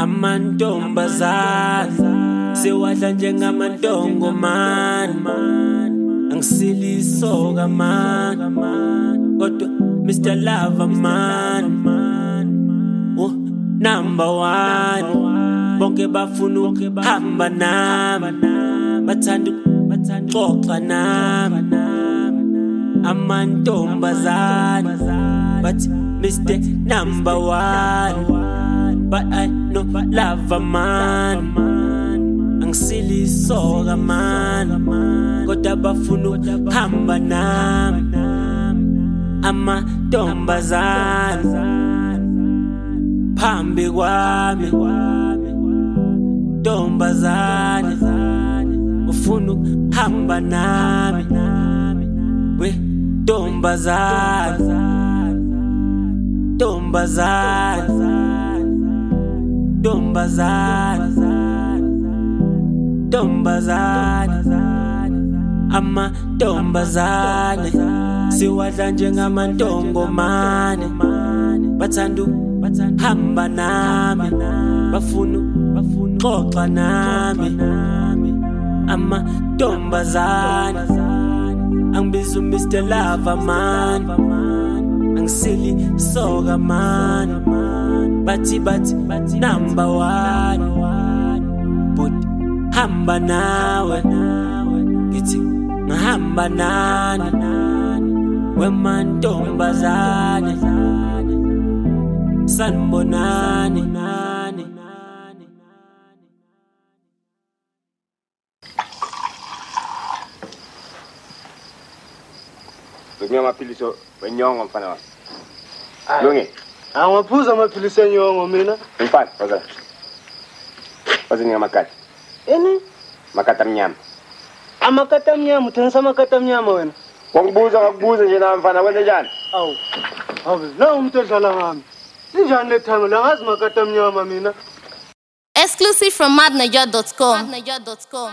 amantombazane sewadla njengamantongo man angisilisoka man kodwa Mr. Lover man number one bonke bafuna ukuhamba nami bathanda ukuxoxa nami amantombazane but Mr. Number one but I know Lover man angisilisoka man kodwa bafuna ukuhamba nami amantombazane phambi kwami ntombazane ufuna ukuhamba nami we ntombazane amantombazane siwadla njengamantongomane bathanda hamba nami bafuna xoxa nami amantombazane angibiza Mr. Lover man angisili soka man bathi number one but hamba nawe ngithi ngihamba nani wemantombazane sanibonani Lungi amaphilisi wenyongo mfana wami. Lungi. Angaphuza amaphilisi enyongo mina. Mfana, baza. Bazini amakati. Eni? Makati amnyama. Amakati amnyama, uthengisa amakati amnyama wena. Ngakubuza nje na mfana wenze njani? Awu. Habe, la umuntu odlala ngami. Linjani lethango la ngazi makati amnyama mina. Exclusive from madnaja.com.